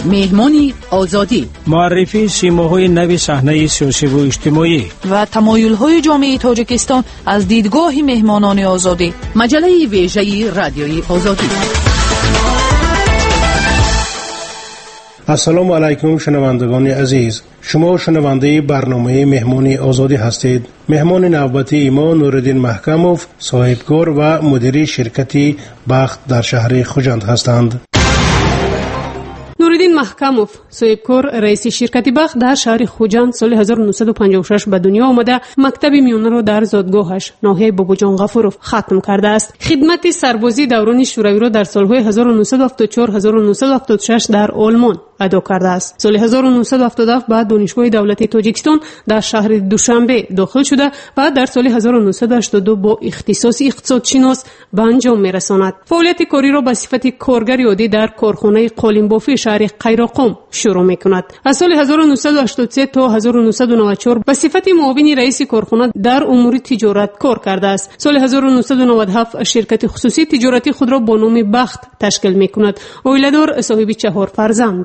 مهمانی آزادی، معرفی سیماهای نو صحنه سیاسی و اجتماعی و تمایل‌های جامعه تاجیکستان از دیدگاه مهمانان آزادی. مجله ویژه رادیوی آزادی. السلام علیکم شنوندگان عزیز، شما شنونده برنامه مهمانی آزادی هستید. مهمان نوبتی ما نورالدین محکموف، صاحبکار و مدیر شرکت بخت در شهر خوجند هستند. نورالدین محکموف، صاحبکار رئیس شرکت بخت در شهر خوجند، سال 1956 به دنیا آمده. مکتب میانه را در زادگاهش ناحیه باباجان غفورов ختم کرده است. خدمت سربازی دوران شوروی را در سالهای 1974-1976 در آلمان ادا کرده است. سال 1977 بعد دانشگاه دولتی تاجیکستان در شهر دوشنبه داخل شده و در سال 1982 با اختصاص اقتصادشناس به انجام می‌رساند. فعالیت کاری را به صفت کارگر عادی در کارخانه قالین‌بافی شهر قیراقم شروع می‌کند. از سال 1983 تا 1994 به صفت معاون رئیس کارخانه در امور تجارت کار کرده است. سال 1997 شرکت خصوصی تجارتی خود را با نام بخت تشکیل می‌کند. اویلدار صاحب 4 فرزند.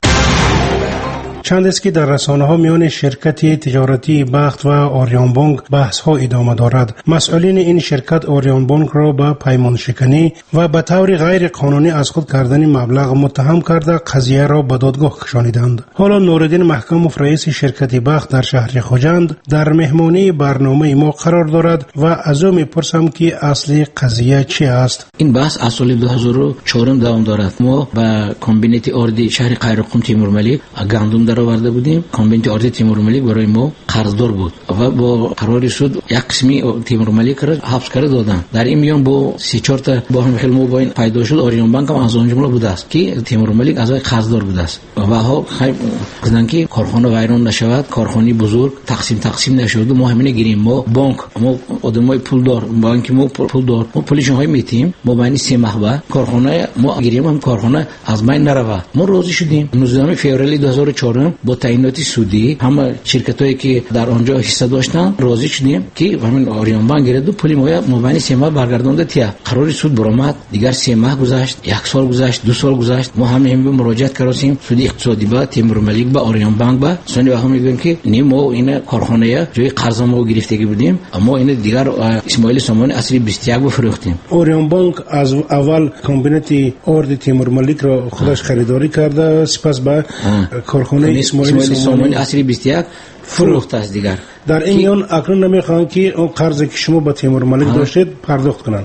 چند است که در رسانه ها میان شرکت تجارتی بخت و آریان بانک بحث ها ادامه دارد. مسئولین این شرکت آریان بانک را به پیمان شکنی و به طور غیر قانونی از خود کردن مبلغ متهم کرده قضیه را به دادگاه کشانیدند. حالا نورالدین محکموف، رئیس شرکت بخت در شهر خوجند، در مهمانی برنامه ما قرار دارد و از او میپرسم که اصل قضیه چی است. این بحث از سال 2004 دوام دارد. ما با کمبینت اردی شهر قیراقم تیمورملیک گندم در آورده بودیم. کمبینت اردی تیمورملیک برای ما قرضدار بود و با قرار شد یک قسمی تیمورملیک را حبس کرده دادن. در این میان با 3-4 تا با هم خیلی موبایل پیدا شد. آریان بانک هم از اون جمله بوده است که تیمورملیک از قرضدار بوده است و ها گفتن که کارخانه ویران نشود، کارخانه بزرگ تقسیم نشود. ما همین گیریم. ما بانک، ما آدمای پولدار، بانک ما پولدار، ما پولیشون های میتیم. ما بین 3 ماه بعد کارخانه ما گیریم، هم کارخانه از بین نرود. ما راضی شدیم. 19 فوریه 2004 با تعینات سودی همه شرکتایی که در آنجا حصه داشتن راضی شدیم که همین آریان بانک گرفت و پول ما بین 3 ماه برگردانده تیا. قرار سود برآمد. دیگر 3 ماه گذشت، 1 سال گذشت، 2 سال گذشت. ما همین به مراجعت کردیم سود اقتصادی با تیمورملیک با آریان بانک با سونی و هم میگن که ما این کارخانه جای قرض ما گرفتگی بودیم، اما این دیگر اسماعیل سامانی اصلی 21 بفروختیم. آریان بانک از اول کمبینت اردی تیمورملیک را خودش خریداری کرده، سپس به کارخانه اسماعیل سامانی اصلی 21 فروخت است. دیگر در این میان اکنون نمیخوان که اون قرضی که شما با تیمورملیک داشتید پرداخت کنن.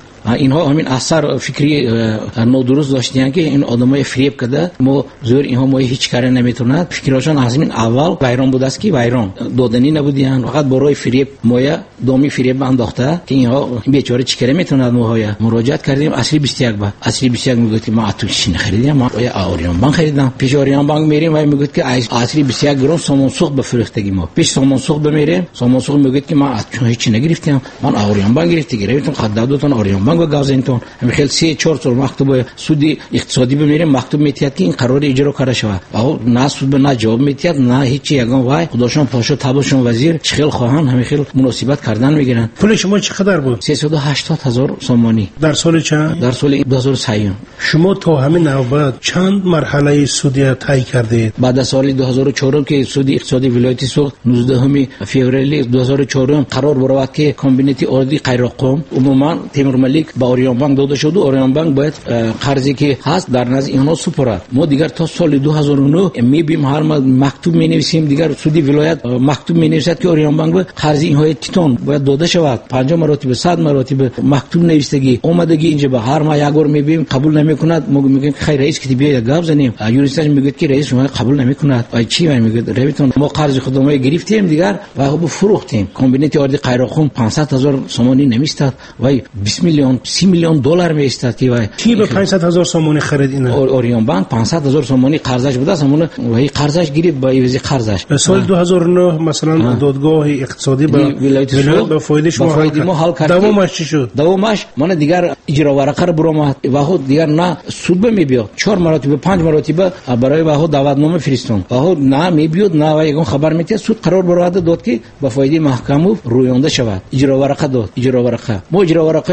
اینها همین اثر فکری نادرست داشتن که این آدمای فریب کرده. ما زور اینها ما هیچ کاری نمیتونند. فکرشون از این اول ویران بود است که ویران دادنی نبودن، فقط برای فریب مایا دامی فریب انداخته که اینها بیچاره چیکار میتونند. ما مراجعت کردیم اصلی 21 با اصلی 21 میگفت ما اتوشین خریدیم، ما آریان بانک خریدم. پیش آریان بانک میریم و میگفت که اصلی 21 گرم سامان سوخت بفروختگی. ما پیش سامان سوخت میریم، سامان سوخت میگفت که ما هیچ نگرفتم، من آریان بانک گرفتم خدادتون آریان بانک و گازینتون. همین خیلی 3-4 سال مکتوب سودی اقتصادی بمیریم، مکتوب میتیاد که این قرار اجرا کرده شود. آها نه سود به نه جواب میتیاد، نه هیچ یگان وای خداشون پاشو تابشون وزیر خیلی خواهان همین خیلی مناسبت کردن میگیرن. پول شما چقدر بود؟ 380,000 سومانی. در سال چند؟ در سال 2003. شما تا همین نوبت چند مرحله سودی طی کردید؟ بعد از سال 2004 که سودی اقتصادی ولایتی سوخت 19 فوریه 2004 قرار برآورد که کمبینت اردی قیراقم عموما تیمورملیک با آریان بانک داده شد و آریان بانک باید قرضی که هست در نزد اینها سپرد. ما دیگر تا سال 2009 میبیم هر مکتوب مینویسیم، دیگر سودی ولایت مکتوب مینویسد که آریان بانک قرض اینها تیتون باید داده شود. 50 مراتب 100 مراتب مکتوب نوشتگی اومدگی اینجا به هر ما یک بار میبیم قبول نمیکند. ما میگیم خیر رئیس که بیا گپ زنیم، یوریستش میگه که رئیس شما قبول نمیکند. ای چی میگه رویتون ما قرض خودمون گرفتیم دیگر و خب فروختیم. کمبینت اردی قیراقم 500,000 سومانی نمیستاد وای 20 میلیون 30 میلیون دلار میستاد که وای کی به 500,000 سومانی خرید اینا؟ آریان بانک 500,000 سومانی قرضش بود، همون وای قرضش گرفت با ایوزی قرضش. سال 2009 مثلا دادگاه اقتصادی با ولایت به فایده شما حل کرد. دوامش چی شد؟ دوامش من دیگر اجرا ورقه رو برام و خود دیگر نه سود به میبیاد 4 مراتب 5 مراتب برای و خود دعوتنامه فرستون و خود نه میبیاد نه و یگان خبر میته سود قرار برآورد داد که با فایده محکمو رویانده شود. اجرا ورقه داد، اجرا ورقه ما اجرا ورقه و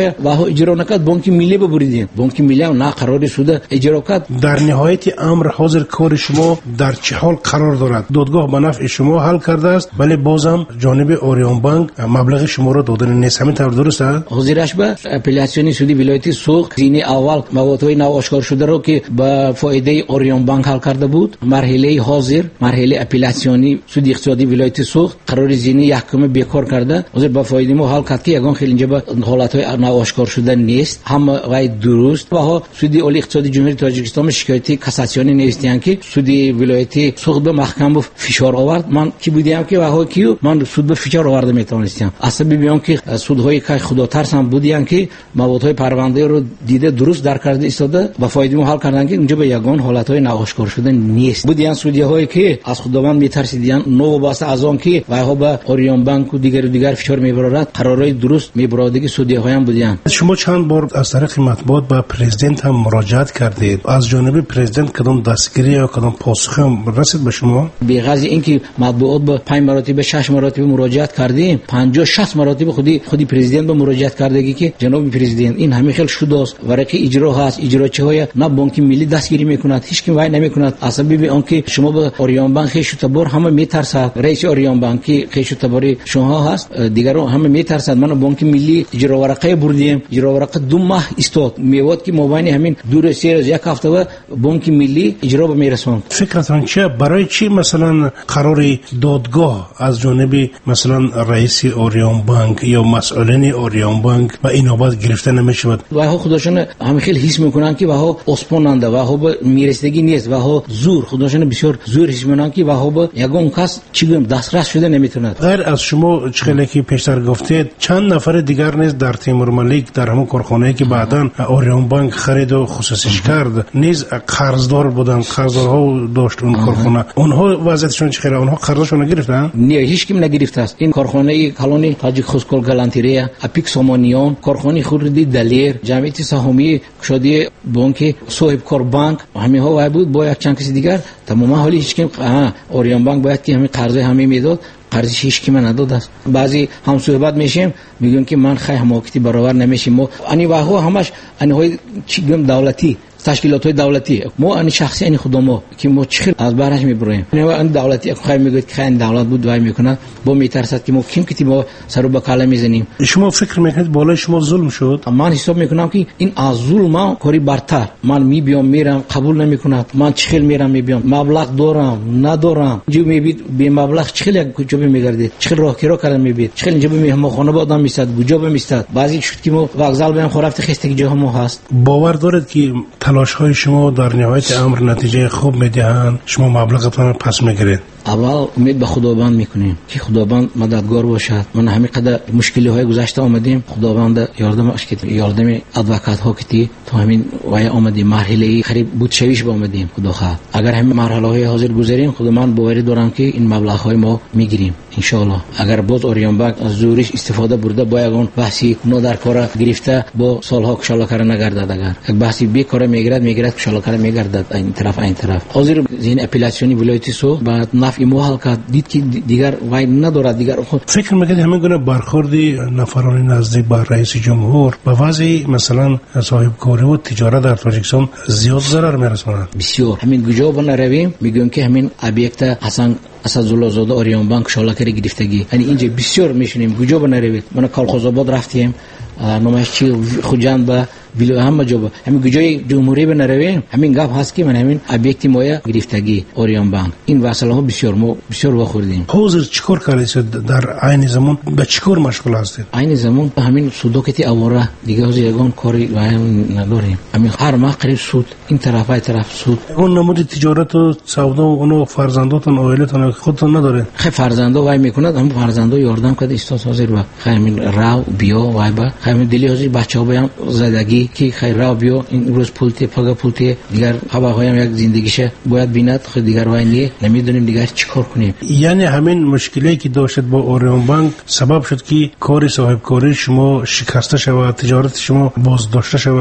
اجرا نکرد بانک ملی ببریدیم. بانک ملی هم نه قراری شده اجرا کرد. در نهایت امر حاضر کار شما در چه حال قرار دارد؟ دادگاه به نفع شما حل کرده است ولی بازم جانب اوریون بانک مبلغ شما را دادن نیست. همین طور درست است؟ حاضرش به اپلیاسیون سودی ولایتی سوخت زینه اول موادهای نو آشکار شده رو که با فایده اوریون بانک حل کرده بود. مرحله حاضر مرحله اپلیاسیونی سودی اقتصادی ولایتی سوخت قرار زینه یحکم بیکار کرده. حاضر با فایده ما حل کرد که یگان خیلی اینجا به حالتهای نو آشکار شده نیست. هم وای درست و ها سودی اولی اقتصادی جمهوری تاجیکستان شکایتی کاساسیونی نیستیان که سودی ولایتی سوخت به محکمه فشار آورد. من کی بودیم که واها کیو من سود به فشار آورده میتونستم. اصلا بیان که سودهای که خدا ترسم بودیان که موادهای پرونده رو دیده درست در کرده ایستاده و فایده حل کردن که اینجا به یگان حالتهای ناآشکار شده نیست. بودیان سودی‌هایی که از خداوند میترسیدن نو واسه از آن که واها به اوریون بانک و دیگر فشار میبرد قرارای درست میبرادگی سودی‌های هم بودیان. شما چند بار از طریق مطبوعات به پرزیدنت هم مراجعت کردید. از جانب پرزیدنت کدام دستگیری یا کدام پاسخی هم رسید به شما؟ به غرض اینکه مطبوعات به 5 مراتب 6 مراتب مراجعت کردیم 50-60 مراتب خودی پرزیدنت به مراجعت کردگی که جناب پرزیدنت این همه خیلی شده است ورقه اجرا هست اجرا چه های نه بانک ملی دستگیری میکند هیچ کی وای نمیکند اصلا ببین آنکه شما به اوریون بانک خیش تبر همه میترسد رئیس اوریون بانک خیش تبری شما هست دیگران همه میترسد من بانک ملی اجرا ورقه بردیم اجرا ورقه 2 ماه استاد میواد که مبانی همین دور سیر از یک هفته و بانک ملی اجرا به میرسوند. فکرتون چیه برای چی مثلا قرار دادگاه از جانب مثلا رئیس اوریون بانک یا مسئولین اوریون بانک و اینابت گرفته نمیشود؟ و ها خودشون همه خیلی حس میکنن که ها اسپوننده و ها به میرستگی نیست و ها زور خودشون بسیار زور حس میکنن که ها به یگان کس چیگم دسترس شده نمیتونه. غیر از شما چخیلی که پیشتر گفتید چند نفر دیگر نیز در تیمور ملیک در همون کارخانه‌ای که بعداً اوریون بانک خرید و خصوصیش کرد نیز قرضدار بودن قرضدارها داشت اون کارخانه اونها وضعیتشون چخیلی اونها قرضشون نگرفتن؟ نه هیچ کی نگرفته است. این کارخانه کالونی تاجیک خوسکول گالانتیریا اپیکسومونیون کارخانه خوردی دلیر جمعیت سهامی شدی بانک صاحب کار بانک همه ها وای بود با یک چند کسی دیگر تمام حالی هیچ کی اوریون بانک باید که همین قرض همه میداد قرضش هیچ کی من نداد است. بعضی هم صحبت میشیم میگن که من خیلی حماقتی برابر نمیشیم ما انی واهو همش انهای چیگم دولتی تشکیلات دولتی ما ان شخصی ان خودمو که ما چخیر از بارش میبریم نه ان دولتی خیلی میگه که این دولت بود وای میکنه با میترسد که ما کیم که ما سر به کاله میزنیم. شما فکر میکنید بالای شما ظلم شد؟ من حساب میکنم که این از ظلم کاری برتر من میبیام میرم قبول نمیکنم من چخیر میرم میبیام مبلغ دارم ندارم جو میبید به مبلغ چخیر کجا میگردید چخیر راه کرا کردن میبید چخیر اینجا به مهمانخانه با آدم میستاد کجا به میستاد بعضی شد که ما وокزال بیام خورفت خستگی جاها ما هست. باور دارید که تلاش‌های شما در نهایت امر نتیجه خوب میدهند شما مبلغتون رو پس میگیرید؟ اول امید به خداوند میکنیم که خداوند مددگار باشد. من همین قدر مشکلی های گذشته آمدیم خداوند یاردمش کرد یاردم ادوکات ها کردی تا همین وای آمدیم مرحله قریب بود شویش با آمدیم خدا خواهد اگر همین مرحله های حاضر گذاریم خدا من باوری دارم که این مبلغ های ما میگیریم ان شاء الله. اگر باز اوریون بانک از زورش استفاده برده با یگان بحثی نو در کار گرفته با سالها کشاله کار نگردد اگر یک بحثی بی کار میگرد کشاله کار میگردد این طرف حاضر زین اپلیاسیونی ولایتی سو بعد نفع موحل کرد دید که دیگر وای ندارد دیگر خود فکر میکنید همین گونه برخوردی نفران نزدیک به رئیس جمهور به وضع مثلا صاحب کاری و تجارت در تاجیکستان زیاد ضرر میرساند؟ بسیار همین گجا بنرویم میگن که همین ابیکت حسن اسدالله زاده اوریون بانک شالکری گرفتگی یعنی اینجا بسیار میشونیم گجا بنروید من کالخوزآباد رفتیم نمایشی خوجند به ویلو همه جا همین گجای جمهوری بنرویم همین گپ هست که من همین ابیکتی مایا گرفتگی اوریون بانک این واسه ها بسیار واخوردیم. حاضر چیکار کردید در عین زمان به چیکار مشغول هستید؟ عین زمان همین سوداکتی اواره دیگه از یگان کاری نداریم همین هر ماه قریب سود این طرف سود. اون نمود تجارت و سودا و اونو فرزنداتون اویلتون خودتون نداره؟ خیلی فرزندا وای میکند هم فرزندا یاردم کرد استاد حاضر با همین راو بیا وای با همین دلی حاضر بچه‌ها بیان زدگی که خیر راو بیا این روز پولتی پگا پولتی دیگر هواهایم یک زندگیشه باید بیند خود دیگر وای نیه نمیدونیم دیگر چیکار کنیم. یعنی همین مشکلی که داشتید با اوریون بانک سبب شد که کار صاحب کاری شما شکسته شود تجارت شما بازداشته شود؟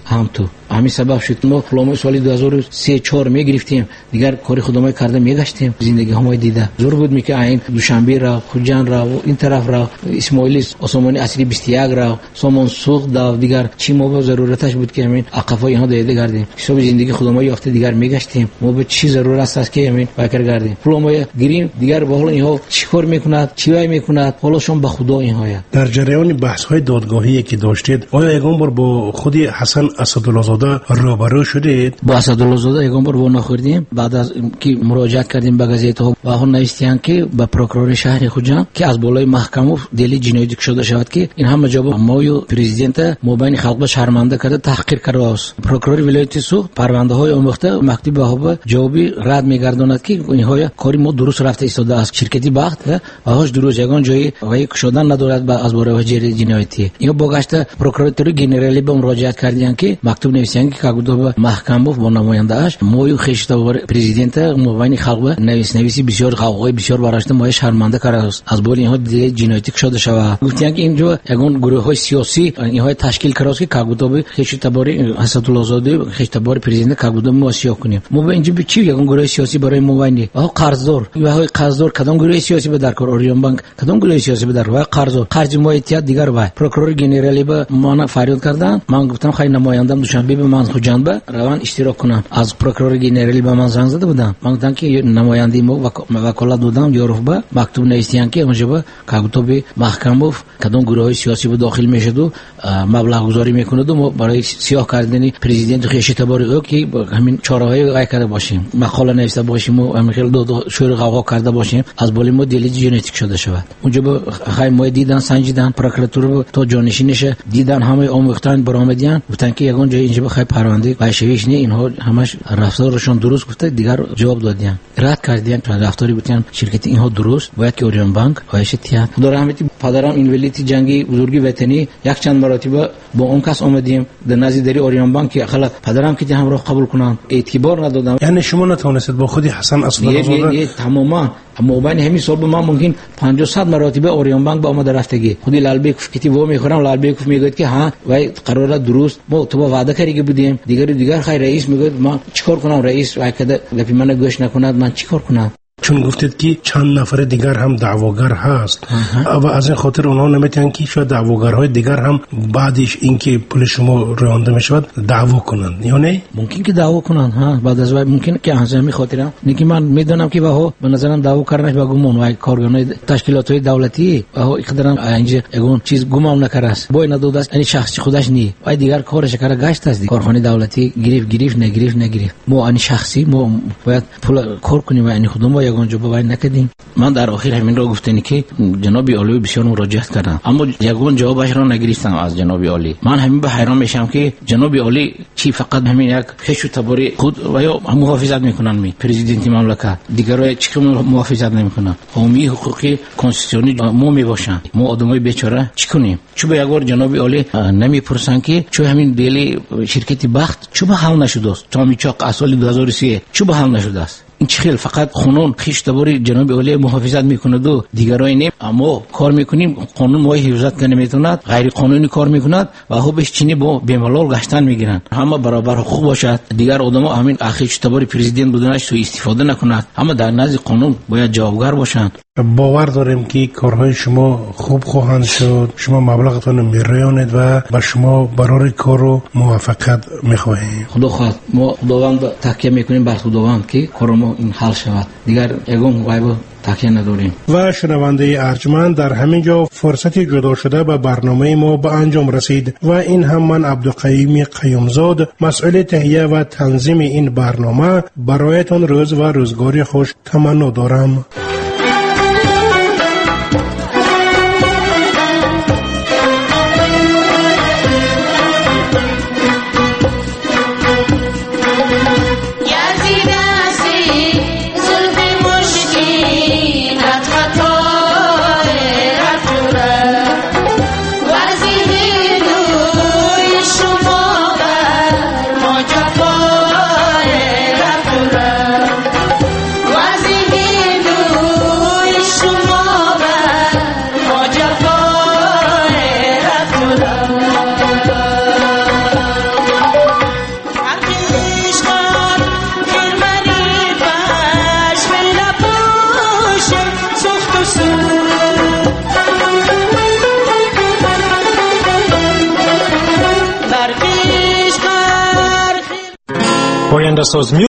هم تو همین سبب شد ما پلان سال 2003 4 میگرفتیم دیگر کاری خودمون کرده میگشتیم زندگی همای دیده زور بود میگه این دوشنبه را خوجان را و این طرف را اسماعیل عثمانی اصلی 21 را سامان سوق دا دیگر چی ما ضرورتش بود که همین عقفای ها دیده کردیم حساب زندگی خودمون یافته دیگر میگشتیم ما به چی ضرورت است که همین فکر کردیم پلان گرین دیگر به حال اینها چیکار میکند چی میکند حالشون به خدا اینها. در جریان بحث های دادگاهی که داشتید آیا یگان بار با خود حسن اسدالله زاده روبرو شدید؟ با اسدالله زاده یگان بار نخوردیم بعد از که مراجعه کردیم به گزیت ها و اون نوشتن که به پروکرور شهر خوجان که از بالای محکمه دلیل جنایی شده شود که این همه جواب ما و پرزیدنت مبین خلق شرمنده کرده تحقیر کرده است. پروکرور ولایت سوخت پرونده های آموخته مکتوب به جوابی رد میگرداند که اینها کاری ما درست رفته ایستاده است شرکتی بخت و هاش درست یگان جایی وای شدن ندارد از باره جنایتی. اینو باگشت پروکراتوری گنرالی به مراجعه کردن که مکتوب نوشتن که کاغذ محکمه با نماینده‌اش موی خشتوار پرزیدنت مبین خلق نویسی بسیار قوقای بسیار براشته ما شرمنده کرده است از بار اینها جنایتی شده شود. گفتن که اینجا یگان گروه‌های سیاسی اینها تشکیل کرده است که کاغذ خشتوار اسدالله زاده خشتوار پرزیدنت کاغذ موسیا کنیم. ما به اینجا چی یگان گروه سیاسی برای مبین قرضدار و قرضدار کدام گروه سیاسی به درکار اوریون بانک کدام گروه سیاسی به درکار قرض ما اتحاد دیگر با پروکرور گنرالی به ما فریاد کردن من گفتم خیلی نمایندم دوشنبه به من خوجان به روان اشتراک کنم از پروکرور گنرالی به من زنگ زده بودم من گفتم که نماینده ما وکالت دادم یوروف به مکتوب نوشتن که اونجا به کاغذ محکمه کدام گروه سیاسی به داخل میشد و مبلغ گذاری میکند و برای سیاه کردن پرزیدنت خشتواری که همین چاره‌های رای کرده باشیم مقاله نوشته باشیم و همین دو شور قوقا کرده باشیم از بالا ما دلیل جنایتی شده شود. اونجا به خیلی ما دیدن سنجیدن پروکراتور تو جانشینش دیدن همه آموختن برآمدیان گفتن که یگان جای اینجا بخای پرونده بایشویش نه اینها همش رفتارشون درست گفته دیگر جواب دادن رد کردن رفتاری بودن شرکت اینها درست باید که اوریون بانک وایش تیان در رحمتی پدرم این ولیتی جنگی بزرگی وطنی یک چند مرتبه با اون کس اومدیم در نزدیکی اوریون بانک که خلاص پدرم که همراه قبول کنن اعتبار ندادم یعنی شما نتونستید با خودی حسن اسدالله زاده تماما موبایل همین صبح ما ممکن 50 مرتبه اوریون بانک با آمده رفتگی خودی لالبیکوف کتی و میخورم لالبیکوف میگه که ها وای قراره درست ما تو وعده کردی بودیم دیگر خیر رئیس میگه من چیکار کنم رئیس وای کده گپی من گوش نکند من چیکار کنم چون گفتید که چند نفر دیگر هم دعواگر هست و از این خاطر اونها نمیتونن که شاید دعواگرهای دیگر هم بعدش اینکه پول شما رانده میشود دعوا کنن یا نه ممکن که دعوا کنن ها بعد از ممکن که از همین خاطر که من میدونم که به نظرم دعوا کردنش با گمان و کارگران تشکیلات دولتی و اقدرام اینجا اون چیز گمان نکرده است بای نداده است یعنی شخصی خودش نی و دیگر کارش کرده گشت است کارخانه دولتی گریف نگریف ما ان شخصی ما باید پول کار کنیم یعنی خودمون یگانجا باید نکردیم. من در آخر همین را گفتنی که جناب عالی بسیار مراجعه کردم اما یگان جوابش را نگرفتم از جناب عالی. من همین به حیران میشم که جناب عالی چی فقط همین یک خشو تباری خود و یا محافظت میکنن می پرزیدنت مملکت دیگرای چی محافظت نمیکنن قومی حقوقی کنستیتوشنی ما میباشن ما آدمای بیچاره چی کنیم چون به یگار جناب عالی نمیپرسن که چون همین دلی شرکت بخت چون به حل نشده است تا میچاق سال 2003 چون به حل نشده است این چخیل فقط قانون خشتباری جناب عالی محافظت میکند و دیگرای نیم اما کار میکنیم قانون ما حفظت کنه میتوند غیر قانونی کار میکند و حبش چینی با بیملال گشتن میگیرن همه برابر حقوق باشد دیگر آدما همین خشتباری پرزیدنت بودنش سوء استفاده نکنند اما در نزد قانون باید جوابگر باشند. باور داریم که کارهای شما خوب خواهند شد شما مبلغتون میرانید و با شما برای کارو موفقیت میخواهیم. خدا خواهد ما خداوند تکیه میکنیم بر خداوند که کارمون این حل شود دیگر یگان غیب تکیه نداریم. و شنونده ارجمند در همین جا فرصتی جدا شده به برنامه ما به انجام رسید و این هم من عبدالقیوم قیومزاد مسئول تهیه و تنظیم این برنامه برایتان روز و روزگاری خوش تمنا دارم. ساز